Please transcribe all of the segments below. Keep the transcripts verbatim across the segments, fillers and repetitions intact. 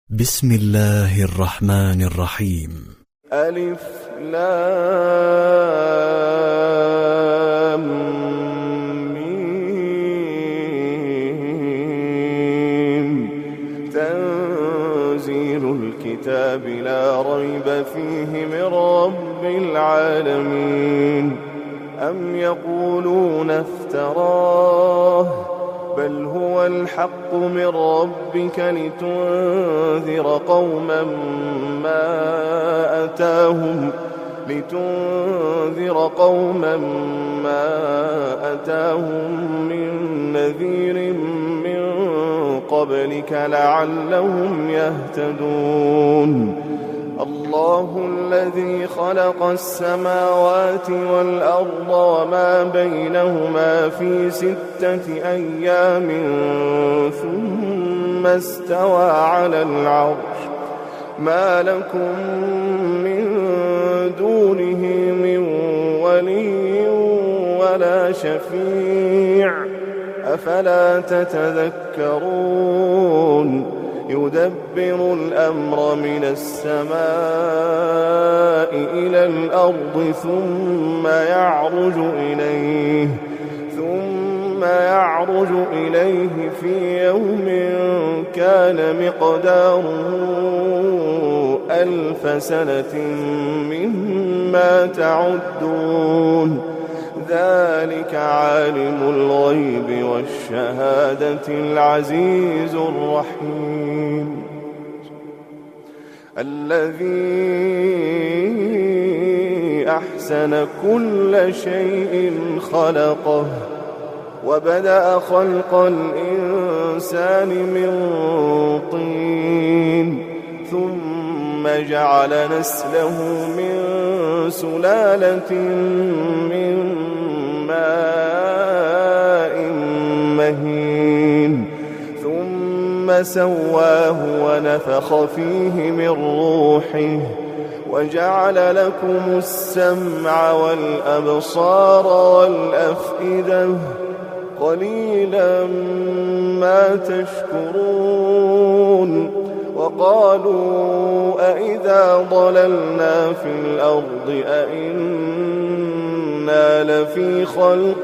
بسم الله الرحمن الرحيم. ألف لام ميم. تنزيل الكتاب لا ريب فيه من رب العالمين. أم يقولون افتراه بل هو الحق من ربك لتنذر قوما ما أتاهم لتنذر قوما ما أتاهم من نذير من قبلك لعلهم يهتدون. الله الذي خلق السماوات والأرض وما بينهما في ستة أيام ثم استوى على العرش ما لكم من دونه من ولي ولا شفيع أفلا تتذكرون. يدبر الأمر من السماء إلى الأرض ثم يعرج إليه ثم يعرج إليه في يوم كان مقداره ألف سنة مما تعدون. ذلك عالم الغيب والشهادة العزيز الرحيم الذي أحسن كل شيء خلقه وبدأ خلق الإنسان من طين ثم جعل نسله من سلالة من ماء مهين ثم سواه ونفخ فيه من روحه وجعل لكم السمع والأبصار والأفئدة قليلا ما تشكرون. وقالوا أئذا ضللنا في الأرض أئنا لفي خلق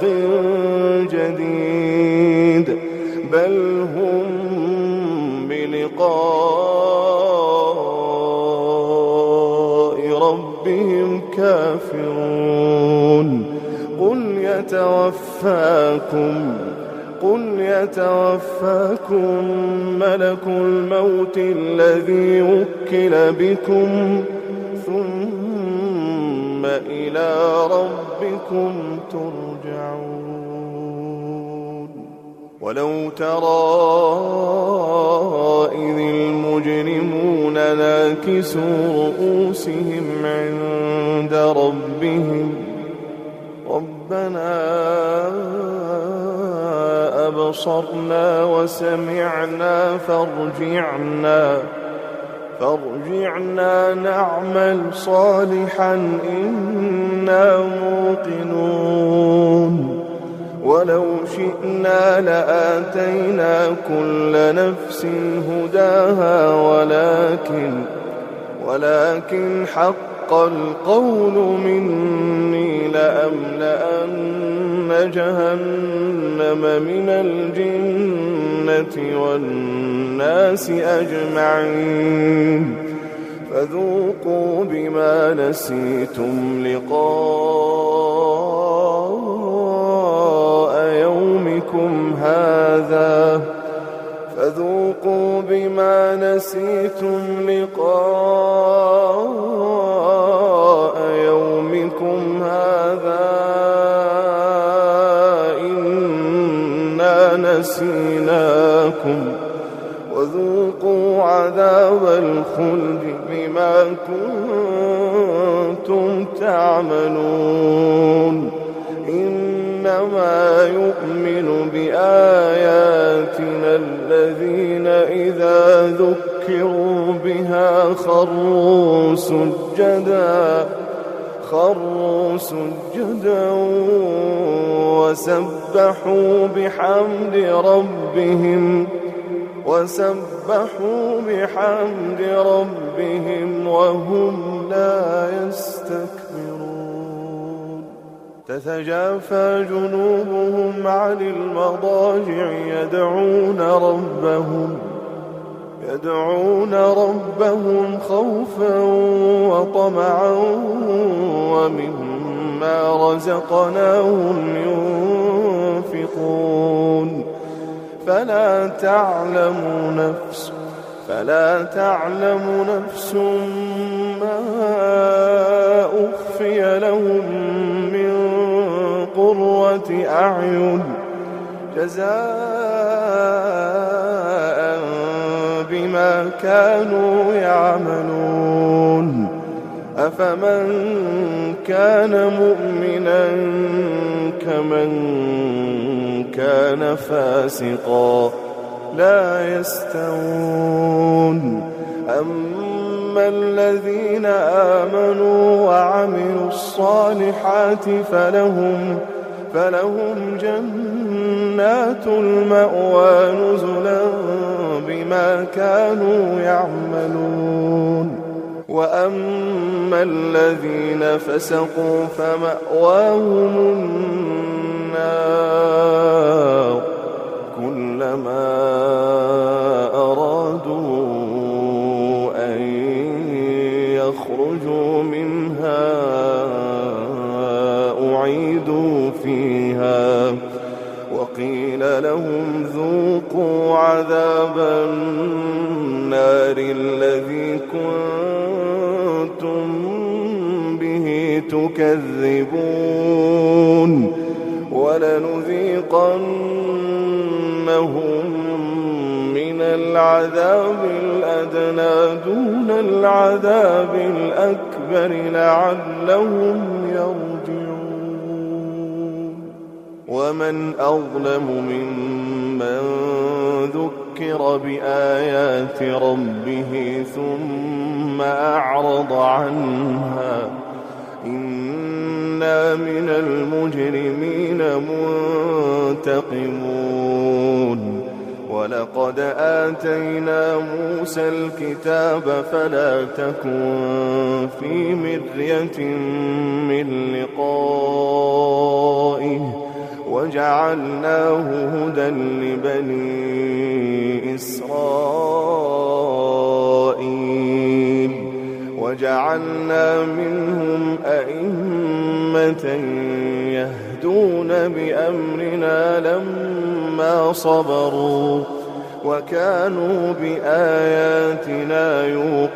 جديد بل هم بلقاء ربهم كافرون. قل يتوفاكم قل يتوفاكم ملك الموت الذي وكل بكم ثم إلى ربكم ترجعون. ولو ترى إذ المجرمون ناكسوا رؤوسهم عند ربهم ربنا أبصرنا وسمعنا فارجعنا فارجعنا نعمل صالحا إنا موقنون. ولو شئنا لآتينا كل نفس هداها ولكن ولكن حق القول مني لأملأن جهنم من الجنة والناس أجمعين. فذوقوا بما نسيتم لقاء يومكم هذا فذوقوا بما نسيتم لقاء يومكم هذا إنا نسيناكم وذوقوا عذاب الخلد بما كنتم تعملون. إنما يؤمن بآياتنا الذين إذا ذكروا بها خروا سجدا خروا سجدا وسبحوا بحمد ربهم وسبحوا فسبحوا بحمد ربهم وهم لا يستكبرون تتجافى جنوبهم عن المضاجع يدعون ربهم يدعون ربهم خوفا وطمعا ومما رزقناهم ينفقون فلا تعلم نفس فلا تعلم نفس ما أخفي لهم من قرة أعين جزاء بما كانوا يعملون أفمن كان مؤمنا كمن كان فاسقا لا يستوون أما الذين آمنوا وعملوا الصالحات فلهم فلهم جنات المأوى نزلا بما كانوا يعملون وأما الذين فسقوا فمأواهم النار كلما أرادوا أن يخرجوا منها أعيدوا فيها وقيل لهم ذوقوا عذاب النار الذي كنتم به تكذبون ولنذيقنهم من العذاب الأدنى دون العذاب الأكبر لعلهم يرجعون ومن أظلم ممن ذكر بآيات ربه ثم أعرض عنها إنا من المجرمين منتقمون ولقد آتينا موسى الكتاب فلا تكن في مرية من لقائه وجعلناه هدى لبني إسرائيل وجعلنا منهم أئمة يهدون بأمرنا لما صبروا وكانوا بآياتنا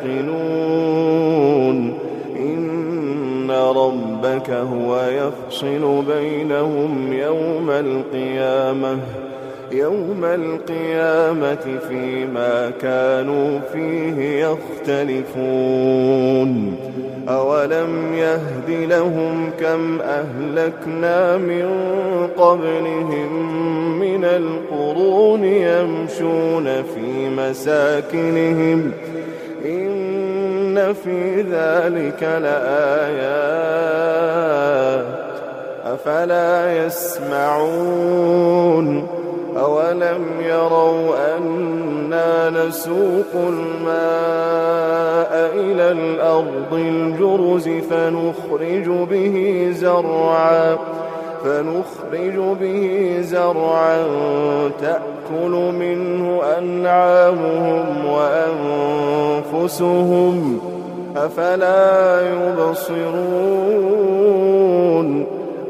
يوقنون إن ربك هو يفصل بينهم يوم القيامة يوم القيامة فيما كانوا فيه يختلفون أولم يهد لهم كم أهلكنا من قبلهم من القرون يمشون في مساكنهم إن في ذلك لآيات أفلا يسمعون أولم يروا أنا نسوق الماء إلى الأرض الجرز فنخرج به زرعا فنخرج به زرعا تأكل منه أنعامهم وأنفسهم أفلا يبصرون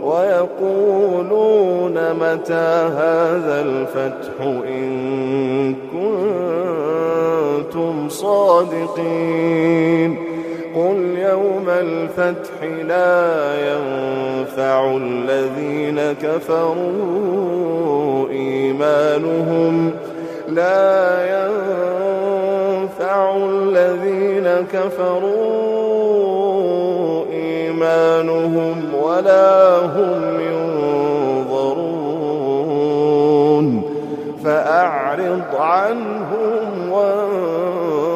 ويقولون متى هذا الفتح إن كنتم صادقين قل يوم الفتح لا ينفع الذين كفروا إيمانهم لا ينفع الذين كفروا إيمانهم ولا هم ينظرون فأعرض عنهم وانظر